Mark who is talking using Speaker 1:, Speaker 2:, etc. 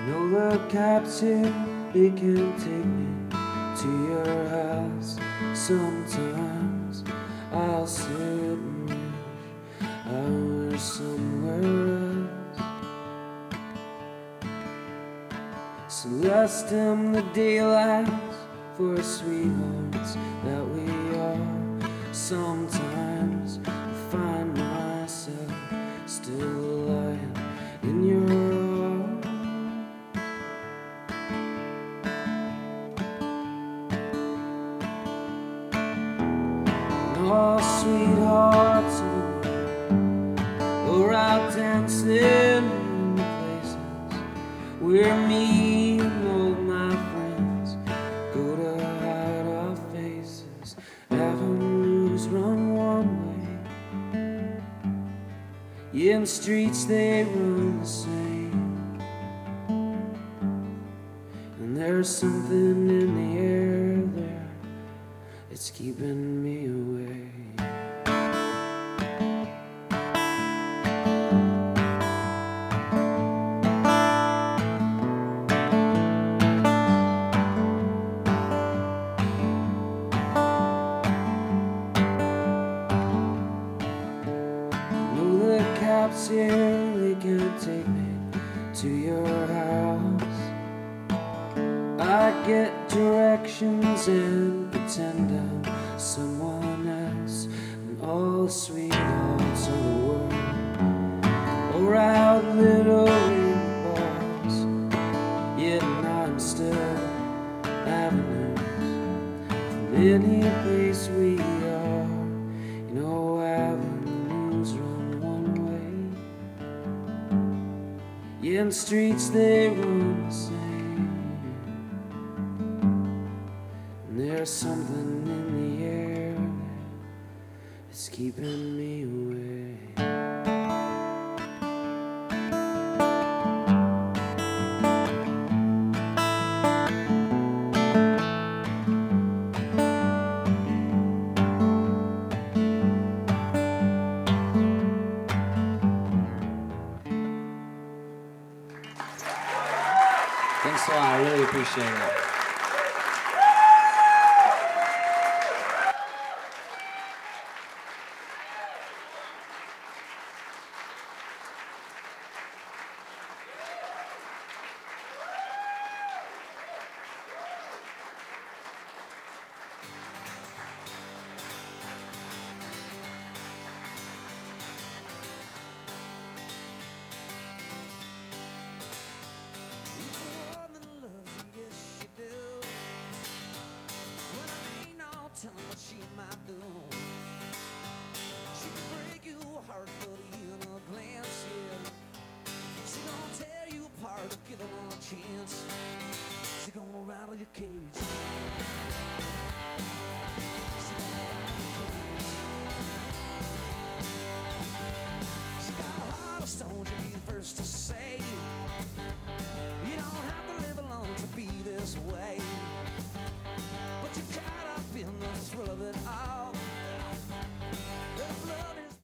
Speaker 1: know the cops here, they can take me to your house. Sometimes I'll sit and wish I were somewhere else. So let's dim the daylights for sweethearts that we are. Sometimes I find myself still lying in your arms. And all sweethearts are out dancing in the places where me and all my friends go to hide our faces. Avenues run one way, yeah, and streets they run the same. And there's something in the air there, it's keeping me away. Cops here, they can't take me to your house. I get directions and pretend I'm someone else. And all the sweethearts of the world are out little in bars, yet I'm still avenues from any place we are. You know, avenues run one way, yeah, and streets they run the same. And there's something in the air that's keeping me away. Thanks a lot, I really appreciate it.
Speaker 2: Tell me what she might do. She can break you heart, but in a glance, yeah. She gonna tear you apart if given a chance. She gonna rattle your cage.